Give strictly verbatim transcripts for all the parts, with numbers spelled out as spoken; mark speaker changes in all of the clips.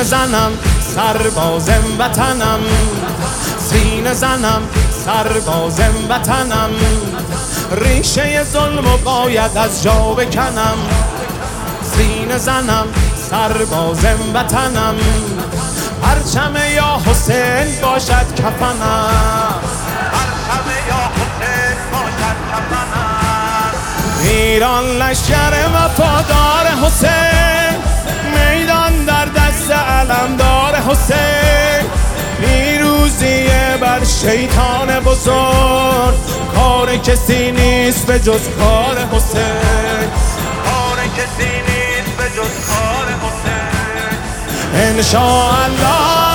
Speaker 1: زنم سربازم وطنم، سینه زنم سربازم وطنم، ریشه ظلمو باید از جا بکنم. سینه زنم سربازم وطنم، پرچم یا حسین باشد کفنم،
Speaker 2: پرچم یا حسین باشد کفنم.
Speaker 1: ایران لشکر وفادار حسین، میدان در دست علمدار حسین، پیروزیه بر شیطان بزرگ، کار کسی نیست به جز کار حسین،
Speaker 2: کار کسی نیست به جز کار حسین.
Speaker 1: انشاءالله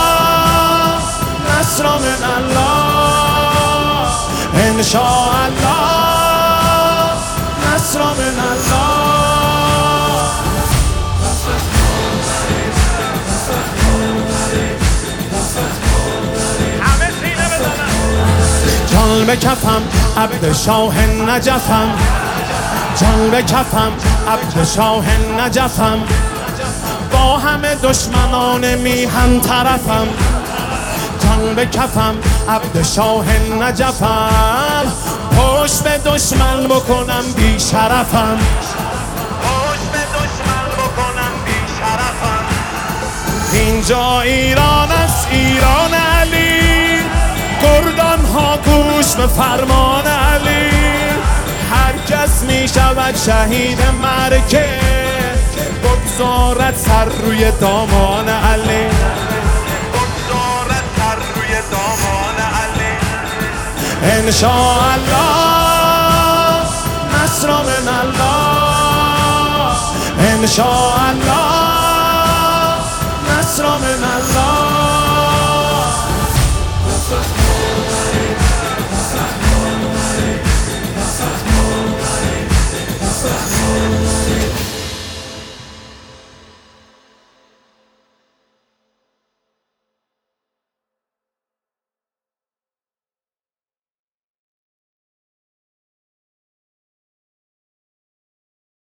Speaker 1: نصر من الله، انشاءالله نصر من الله.
Speaker 2: همه سینه بزنن.
Speaker 1: جان به کفم عبد شاه نجفم، جان به کفم عبد شاه نجفم، با همه دشمنان میهن طرفم. جان به کفم عبد شاه نجفم، پشت به دشمن بکنم بی شرفم،
Speaker 2: پشت به دشمن بکنم بی شرفم.
Speaker 1: اینجا ایران است ایران علی، گردان ها گوش به فرمان علی، هر کس می شود شهید معرکه، بگذارد سر روی دامان علی،
Speaker 2: بگذارد سر روی دامان علی.
Speaker 1: انشاءالله نصر من الله، انشاءالله نصر من الله.